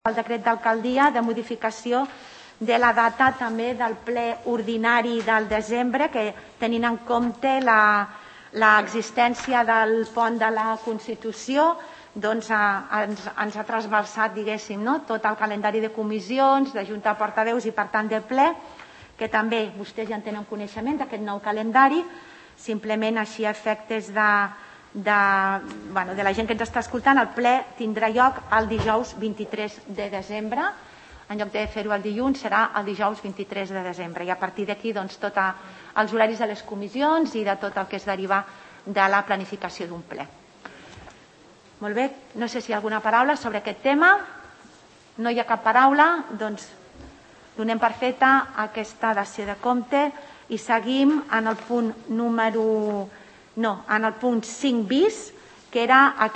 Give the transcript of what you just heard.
el decret d'alcaldia de modificació de la data també del ple ordinari del desembre, que tenint en compte l'existència del pont de la Constitució, doncs ens ha trasbalsat, diguéssim, tot el calendari de comissions, de junta de portaveus i, per tant, de ple, que també vostès ja en tenen coneixement d'aquest nou calendari. Simplement, així a efectes de la gent que ens està escoltant, el ple tindrà lloc el dijous 23 de desembre. En lloc de fer-ho el dilluns, serà el dijous 23 de desembre. I a partir d'aquí, doncs, tots els horaris de les comissions i de tot el que es deriva de la planificació d'un ple. Molt bé, no sé si hi ha alguna paraula sobre aquest tema. No hi ha cap paraula, doncs donem per feta aquesta dació de compte i seguim en el punt 5 bis, que era